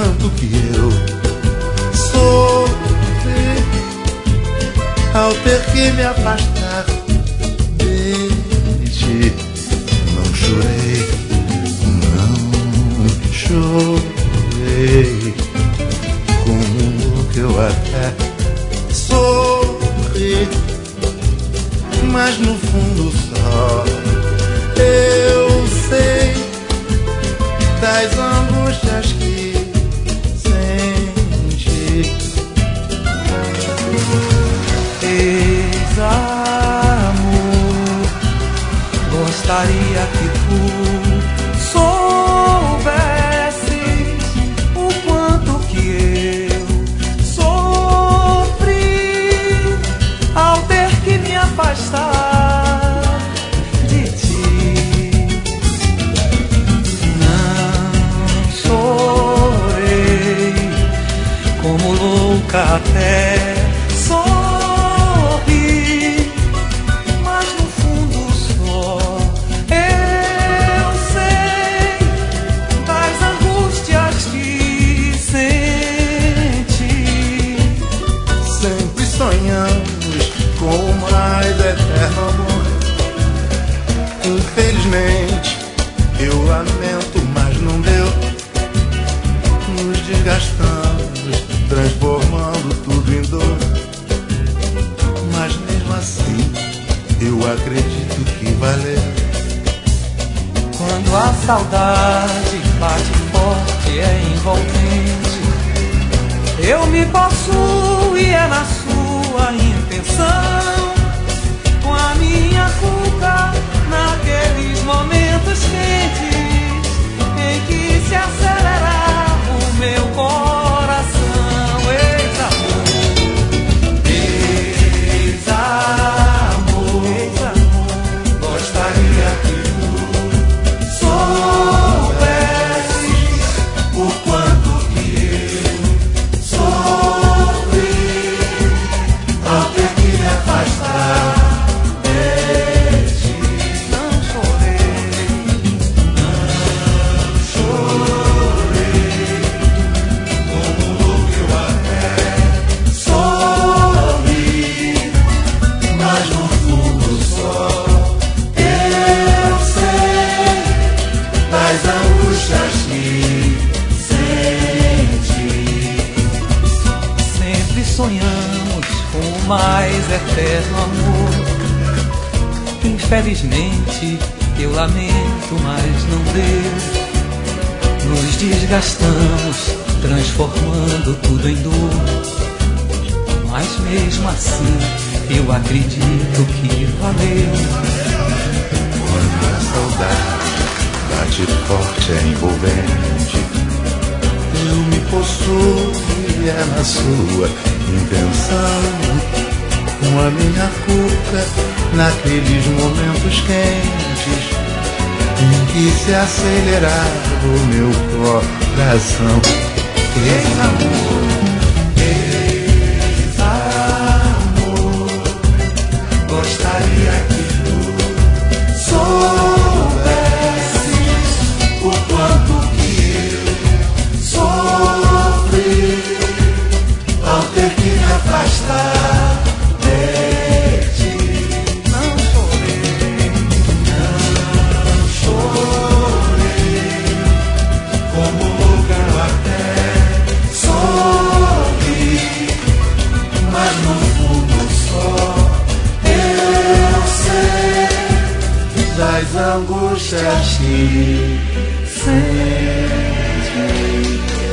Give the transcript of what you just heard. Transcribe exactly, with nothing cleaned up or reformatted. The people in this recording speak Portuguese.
quanto que eu sofri ao ter que me afastar de ti. Não chorei, não chorei, como que eu até sorri, mas no fundo só eu sei das angústias que senti. Ex-amor, gostaria que tu soubesses o quanto que eu sofri ao ter que me afastar de ti. Não chorei como louca até sorri, mas no fundo só eu sei das angústias que senti. Sempre sonhamos com o mais eterno amor. Infelizmente, eu lamento, mas não deu. Nos desgastamos, transformando tudo em dor. Mas mesmo assim, eu acredito que valeu. Quando a saudade bate forte, é envolvente, eu me possuo e é na sua intenção. Com a minha culpa naqueles momentos quentes em que se acelerava o meu coração. Ex-amor, ex-amor, ex-amor, gostaria que tu soubesses o quanto que eu sofri ao ter que me afastar de ti. Não chorei, não chorei, como louco eu até sorri, mas no fundo só eu sei das angústias que senti. Sempre sonhamos com o mais eterno amor. Infelizmente, eu lamento, mas não deu. Nos desgastamos, transformando tudo em dor. Mas mesmo assim, eu acredito que valeu. Quando a saudade bate forte, é envolvente, eu me possuo e é na sua intenção. Com a minha culpa naqueles momentos quentes em que se acelerava o meu coração. Ex-amor, ex-amor, gostaria que tu soubesses o quanto que eu sofri ao ter que me afastar de ti. Não chorei, não chorei, como louca eu até sorri, mas no fundo só eu sei das angústias que senti.